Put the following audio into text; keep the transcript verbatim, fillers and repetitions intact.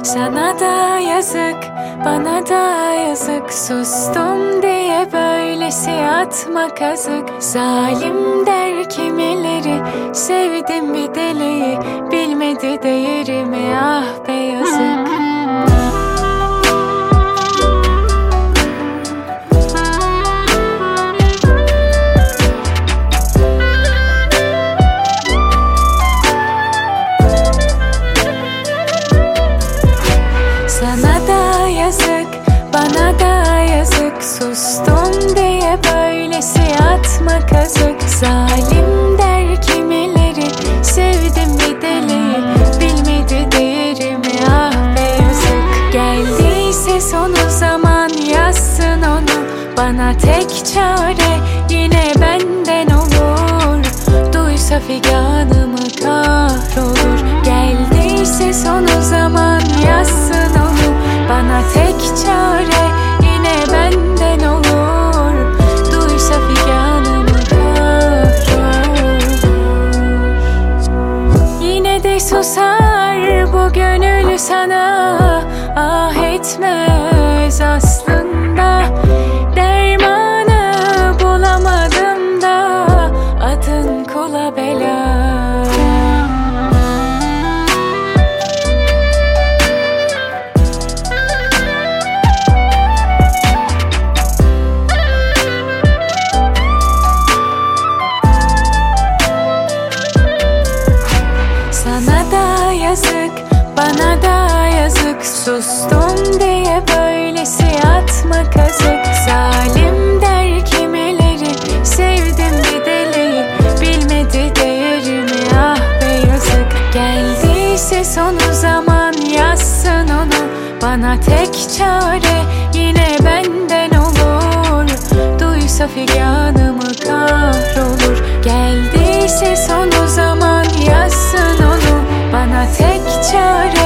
Sana da yazık, bana da yazık. Sustum diye böylesi atma kazık. Zalim der kimileri, sevdim bir deliyi, bilmedi değerimi, ah be yazık. Sana da yazık, bana da yazık. Sustum diye böylesi atma kazık. Zalim der kimileri, sevdim bir deliyi, bilmedi değerimi, ah be yazık. Geldiyse sonu zaman yazsın onu, bana tek çare yine benden olur. Duysa figanımı kahrolur. Geldiyse sonu zaman yazsın onu, bana tek çare yine benden olur. Duysa figanımı kahrolur. Yine de susar bu gönül sana, ah etmez aslında. Dermanı bulamadım da adın kula bela. Sana da yazık, bana da yazık. Sustum diye böylesi atma kazık. Zalim der kimileri, sevdim bir deliyi, bilmedi değerimi, ah be yazık. Geldiyse sonu zaman yazsın onu, bana tek çare yine benden olur. Duysa figanımı kahrolur. Geldiyse sonu zaman yazsın onu, bana tek çare